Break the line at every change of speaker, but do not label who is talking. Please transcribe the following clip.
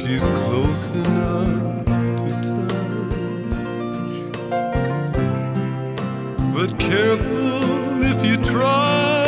She's close enough to touch, but careful if you try